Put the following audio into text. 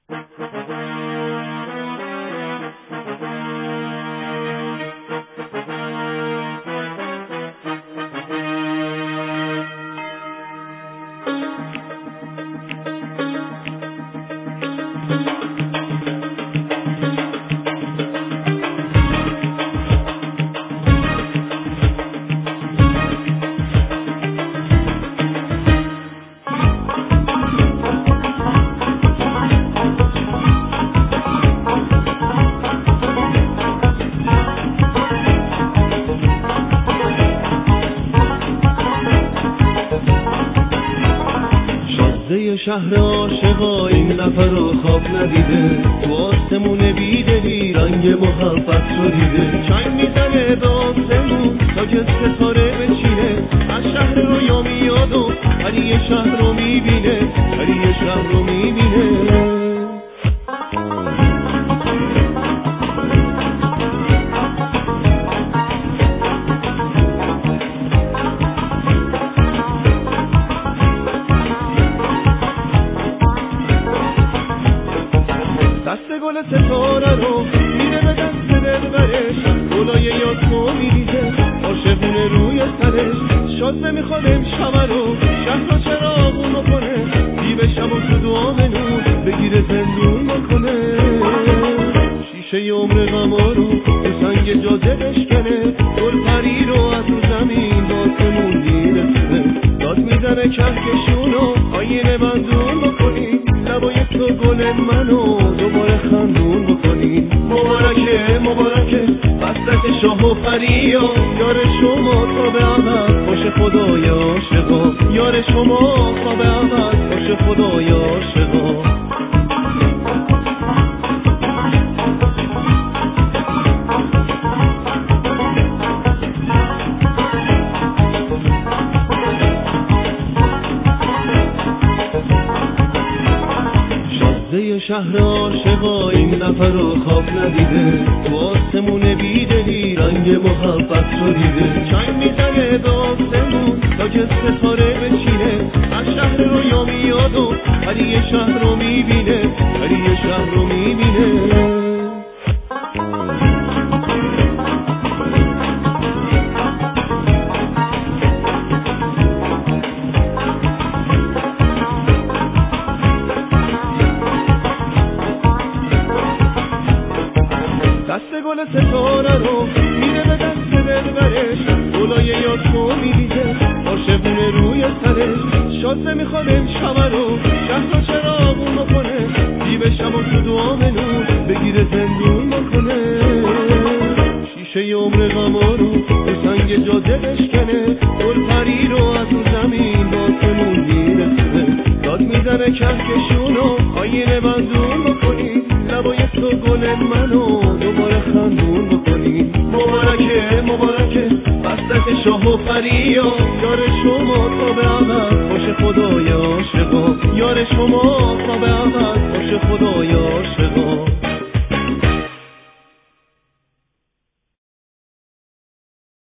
شهر عاشقا این نفر رو خواب ندیده، تو آسمون بیدلی رنگ محبت رو دیده. چنگ میزنه به آسمون تا که ستاره بچینه، از شهر رویا میاد و پری شهر رو میبینه، پری شهر رو میبینه. گل ستاره رو میره به دست دلبرش، گلای یاسمو میریزه عاشقونه روی سرش. شازده میخواد امشب رو شهر رو چراغون بکنه، دیو شب و تو دامنون بگیره زندون بکنه. شیشه عمر غما رو تو سنگ جاده بشکنه، گل پری رو از رو زمین باسمون میرسه. داد میزنه کهکشونو آینه بندون بکنی، لبای تو گل منو دوباره خندون بکنی. مبارکه مبارکه وصلت شاه و پریا، یار شما تا به ابد باشه خدای عاشقا، یار شما تا به ابد باشه خدای عاشقا. شهر عاشقا این نفر رو خواب ندیده، تو آسمون بیدلی رنگ محبت رو دیده. چنگ میزنه به آسمون تا که ستاره بچینه، از شهر رویا میاد و پری شهر رو میبینه، پری شهر رو میبینه. دست گل ستاره رو میره به دست دلبرش، گلای یاسمو میریزه عاشقونه روی سرش. شازده میخواد امشب رو شهر رو چراغون بکنه، دیو شب و تو دامنون بگیره زندون بکنه. شیشه عمر غما رو تو سنگ جاده بشکنه، گل پری رو از اون زمین باسمون میرسه. داد میزنه کهکشونو آینه بندون بکنی، لبای تو گل منو دوباره خندون بکنی. مبارکه مبارکه وصلت شاه و پریا، یار شما تا به ابد باشه خدای عاشقا.